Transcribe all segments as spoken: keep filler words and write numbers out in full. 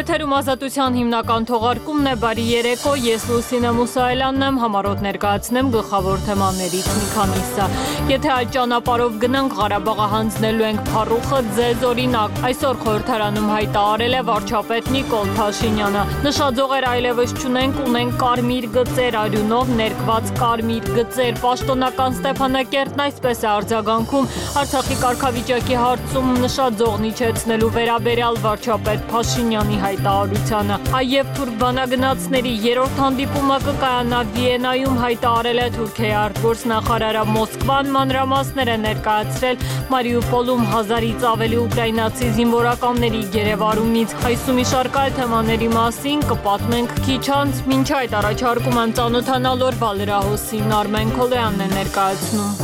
Եթերում ազատության հիմնական թողարկումն է, բարի երեկո, ես Լուսինե Մուսայելյանն եմ, համառոտ ներկայացնեմ գլխավոր թեմաներից մի քանիսը։ Եթե այդ ճանապարհով գնանք, Ղարաբաղը հանձնելու ենք փառուխը ձեզ օրինակ։ Այսօր խորհրդարանում հայտարարել է վարչապետ Նիկոլ Փաշինյանը։ Նշաձողեր այլևս չունենք, ունենք կարմիր գծեր, արյունով ներկված կարմիր գծեր։ Պաշտոնական Ստեփանակերտն այսպես է արձագանքում Արցախի կարգավիճակի հարցում նշաձողն իջեցնելու վերաբերյալ վարչապետ Փաշինյանի հայտարարությանը։ Այև թուրք բանագնացների երրորդ հանդիպումը կկայանա Վիեննայում, հայտարարել է Թուրքիայի արտգործնախարարը։ Մոսկվան մանրամասներ է ներկայացրել Մարիուպոլում հազարից ավելի ուկրաինացի զինվորականների գերեվարումից։ Այս ու մի շարք այլ թեմաների մասին կպատմենք քիչ անց, մինչ այդ առաջարկում եմ ծանոթանալ օրվա լրահոսին, Արմեն Քոլոյանն է ներկայացնում։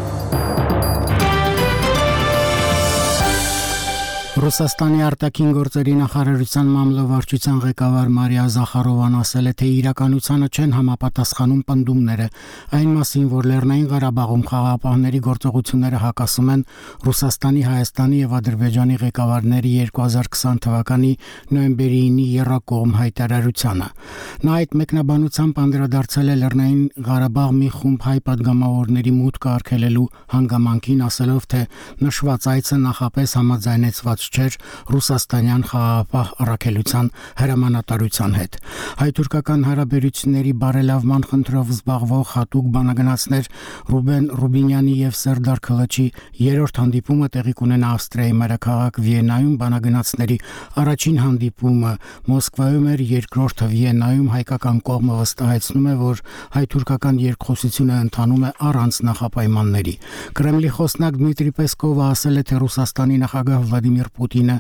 Ռուսաստանի արտաքին գործերի նախարարության մամլովարչության ղեկավար Մարիա Զախարովան ասել է, թե իրականությանը չեն համապատասխանում պնդումները այն մասին, որ Լեռնային Ղարաբաղում խաղաղապահների գործողությունները հակասում են Ռուսաստանի, Հայաստանի եւ Ադրբեջանի ղեկավարների երկու հազար քսան թվականի նոյեմբերի ինի եռակողմ հայտարարությանը։ Նա այդ մեկնաբանությամբ անդրադարձել է Լեռնային Ղարաբաղ մի խումբ հայ պատգամավորների մուտքը արգելելու հանգամանքին, ասելով, թե նշված այցը նախապես համաձայնեցված չէր ռուսաստանյան խաղաղապահ առաքելության հրամանատարության հետ։ Հայ-թուրքական հարաբերությունների բարելավման խնդրով զբաղվող հատուկ բանագնացներ Ռուբեն Ռուբինյանի եւ Սերդար Քլաչի երրորդ հանդիպումը տեղի կունենա Ավստրիայի մայրաքաղաք Վիեննայում, բանագնացների առաջին հանդիպումը Մոսկվայում էր, երկրորդը Վիեննայում։ Հայկական կողմը վստահեցնում է, որ հայ-թուրքական երկխոսությունը ընթանում է առանց նախապայմանների։ Կրեմլի խոսնակ Դմիտրի Պեսկովը ասել է, թե Ռուսաստանի նախագահ Վլադիմիր Պուտինը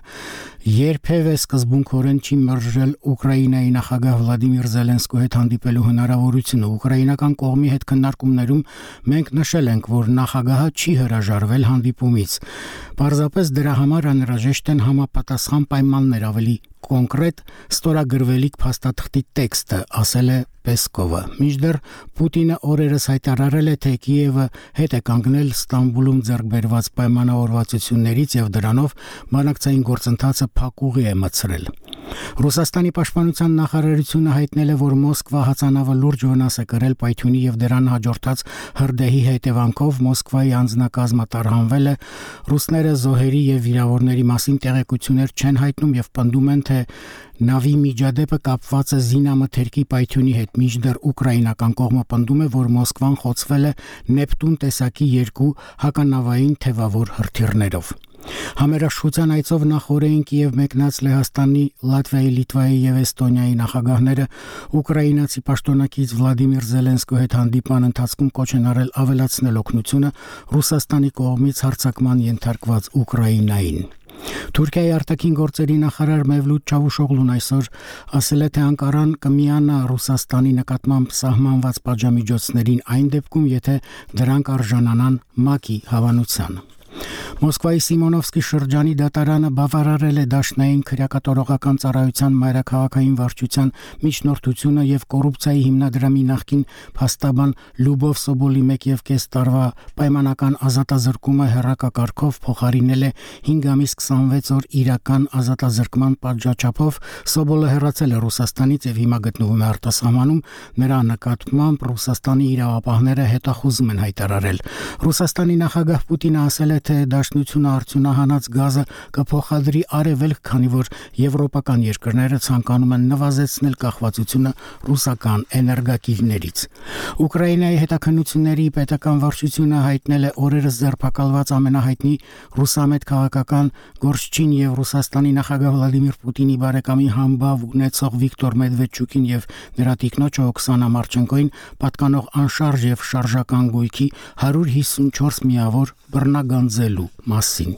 երբևէ սկզբունքորեն չի մերժել Ուկրաինայի նախագահ Վլադիմիր Զելենսկու հետ հանդիպելու հնարավորությունը։ Ուկրաինական կողմի հետ քննարկումներում մենք նշել ենք, որ նախագահը չի հրաժարվել հանդիպումից։ Պարզապես դրա համար անհրաժեշտ են համապատասխան պայմաններ, ավելի կոնկրետ ստորագրվելիք փաստաթղթի տեքստը, ասել է Պեսկովը։ Մինչդեռ Պուտինը օրերս հայտարարել է, թե Կիևը հետ է կանգնել Ստամբուլում ձեռք բերված պայմանավորվածություններից եւ դրանով բանակցային գործընթացը փակուղի է մտցրել։ Ռուսաստանի պաշտպանության նախարարությունը հայտնել է, որ Մոսկվա հացանավը լուրջ վնաս է կրել պայթյունի եւ դրան հաջորդած հրդեհի հետևանքով Մոսկվայի անձնակազմը տարհանվել է։ Ռուսները զոհերի եւ վիրավորների մասին տեղեկություններ չեն հայտնում եւ պնդում են, թե նավի միջադեպը կապված է զինամթերքի պայթյունի հետ, մինչդեռ ուկրաինական կողմը պնդում է, որ Մոսկվան խոցվել է Նեպտուն տեսակի երկու հականավային թևավոր հրթիռներով։ Համերաշխության այցով նախորդին Կիև մեկնած Լեհաստանի, Լատվիայի, Լիտվայի եւ Էստոնիայի նախագահները ուկրաինացի պաշտոնակից Վլադիմիր Զելենսկու հետ հանդիպման ընթացքում կոչ են արել ավելացնել օգնությունը Ռուսաստանի կողմից հարձակման ենթարկված Ուկրաինային։ Թուրքիայի արտաքին գործերի նախարար Մևլութ Չավուշօղլուն այսօր ասել է, թե Անկարան կմիանա Ռուսաստանի նկատմամբ սահմանված պատժամիջոցներին այն դեպքում, եթե դրանք արժանանան ՄԱԿ-ի հավանության։ Մոսկվայի Սիմոնովսկի շրջանի դատարանը բավարարել է Դաշնային քրեակատորողական ծառայության մայրաքաղաքային վարչության միջնորդությունը եւ կոռուպցիայի հիմնադրամի նախկին փաստաբան Լյուբով Սոբոլի մեկ եւ կես տարվա պայմանական ազատազրկումը հեռակակարգով փոխարինել է հինգ ամիս քսանվեց օր իրական ազատազրկման պատժաչափով։ Սոբոլը հեռացել է Ռուսաստանից եւ հիմա գտնվում է արտասահմանում։ Նրա նկատմամբ Ռուսաստանի իրավապահները հետախուզում են հայտարարել։ Ռուսաստանի նախագահ Պուտինը ասել է, թե Դաշնությունը արդյունահանած գազը կփոխադրի արևելք, քանի որ եվրոպական երկրները ցանկանում են նվազեցնել կախվածությունը ռուսական էներգակիրներից։ Ուկրաինայի հետաքննությունների պետական վարչությունը հայտնել է օրերս ձերբակալված ամենահայտնի ռուսամետ քաղաքական գործչին եւ Ռուսաստանի նախագահ Վլադիմիր Պուտինի բարեկամի համբավ ունեցող Վիկտոր Մեդվեդչուկին եւ նրա տիկնոջ Օքսանա Մարչենկոին պատկանող անշարժ եւ շարժական գույքի հարյուր հիսունչորս միավոր բռնագանձելու մասին։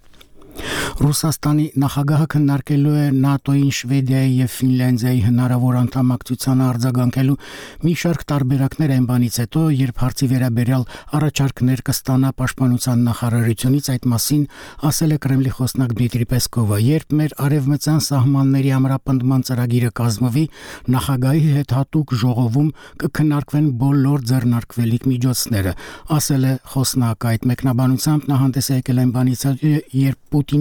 Ռուսաստանի նախագահը քննարկելու է ՆԱՏՕ-ին, Շվեդիայի եւ Ֆինլանդիայի հնարավոր անդամակցությանը արձագանքելու մի շարք տարբերակներ այն բանից հետո, երբ հարցի վերաբերյալ առաջարկներ կստանա պաշտպանության նախարարությունից, այդ մասին ասել է Կրեմլի խոսնակ Դմիտրի Պեսկովը։ Երբ մեր արևմտյան սահմանների ամրապնդման ծրագիրը կազմվի, նախագահի հետ հատուկ ժողովում կքննարկվեն բոլոր ձեռնարկվելիք միջոցները, ասել է խոսնակը։ Այդ մեկնաբանությամբ նա հանդես է եկել այն բանից, երբ Պուտինի